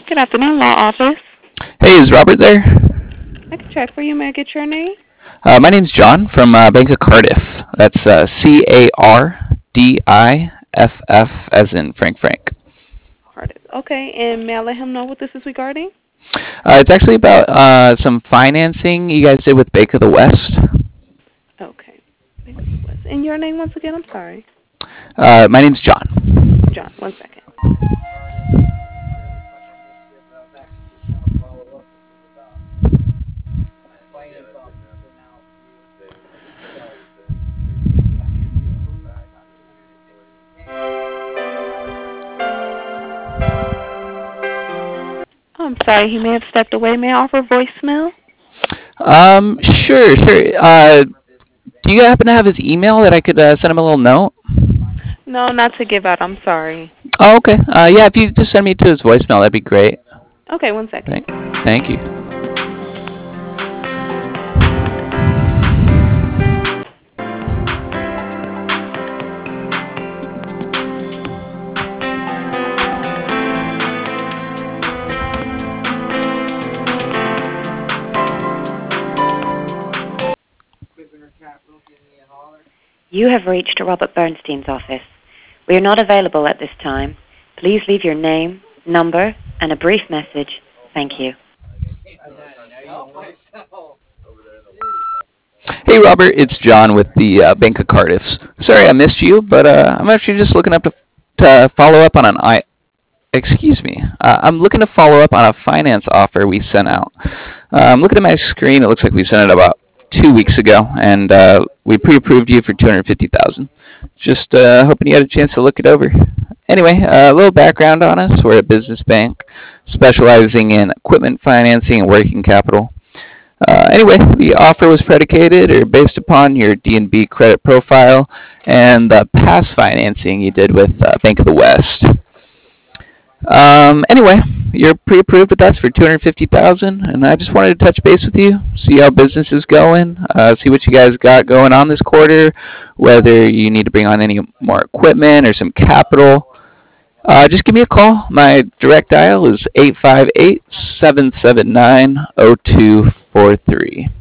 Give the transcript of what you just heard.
Good afternoon, law office. Hey, is Robert there? I can check for you. May I get your name? My name's John from Bank of Cardiff. That's Cardiff, as in Frank. Hardest. Okay, and may I let him know what this is regarding? It's actually about some financing you guys did with Bank of the West. Okay. And your name once again? I'm sorry. My name's John. John, one second. Oh, I'm sorry, he may have stepped away. May I offer voicemail? Sure. Do you happen to have his email that I could send him a little note? No, not to give out. I'm sorry. Oh, okay. Yeah, if you just send me to his voicemail, that'd be great. Okay, one second. Thank you. You have reached Robert Bernstein's office. We are not available at this time. Please leave your name, number, and a brief message. Thank you. Hey, Robert, it's John with the Bank of Cardiff. Sorry I missed you, but I'm actually just looking up to follow up on an excuse me. I'm looking to follow up on a finance offer we sent out. I'm looking at my screen. It looks like we sent it about 2 weeks ago, and we pre-approved you for 250,000. Just hoping you had a chance to look it over. Anyway, a little background on us. We're a business bank specializing in equipment financing and working capital. Anyway, the offer was predicated or based upon your D&B credit profile and the past financing you did with Bank of the West. Anyway, you're pre-approved with us for 250,000, and I just wanted to touch base with you, see how business is going, see what you guys got going on this quarter, whether you need to bring on any more equipment or some capital. Just give me a call. My direct dial is 858-779-0243.